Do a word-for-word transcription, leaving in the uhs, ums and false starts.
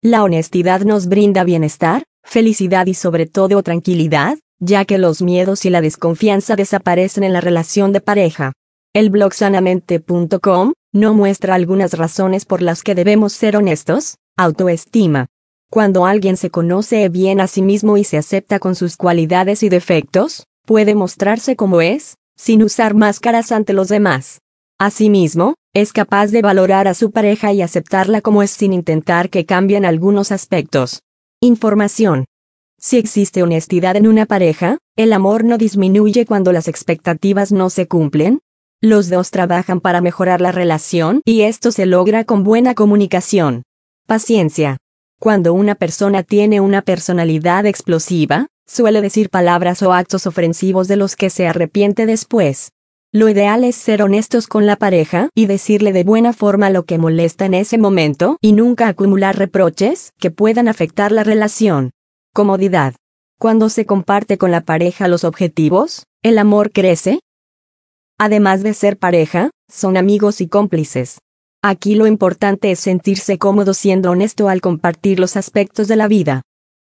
La honestidad nos brinda bienestar, felicidad y sobre todo tranquilidad, ya que los miedos y la desconfianza desaparecen en la relación de pareja. El blog sanamente punto com no muestra algunas razones por las que debemos ser honestos. Autoestima. Cuando alguien se conoce bien a sí mismo y se acepta con sus cualidades y defectos, puede mostrarse como es, sin usar máscaras ante los demás. Asimismo, es capaz de valorar a su pareja y aceptarla como es sin intentar que cambien algunos aspectos. Información. Si existe honestidad en una pareja, el amor no disminuye cuando las expectativas no se cumplen. Los dos trabajan para mejorar la relación y esto se logra con buena comunicación. Paciencia. Cuando una persona tiene una personalidad explosiva, suele decir palabras o actos ofensivos de los que se arrepiente después. Lo ideal es ser honestos con la pareja y decirle de buena forma lo que molesta en ese momento y nunca acumular reproches que puedan afectar la relación. Comodidad. Cuando se comparte con la pareja los objetivos, el amor crece. Además de ser pareja, son amigos y cómplices. Aquí lo importante es sentirse cómodo siendo honesto al compartir los aspectos de la vida.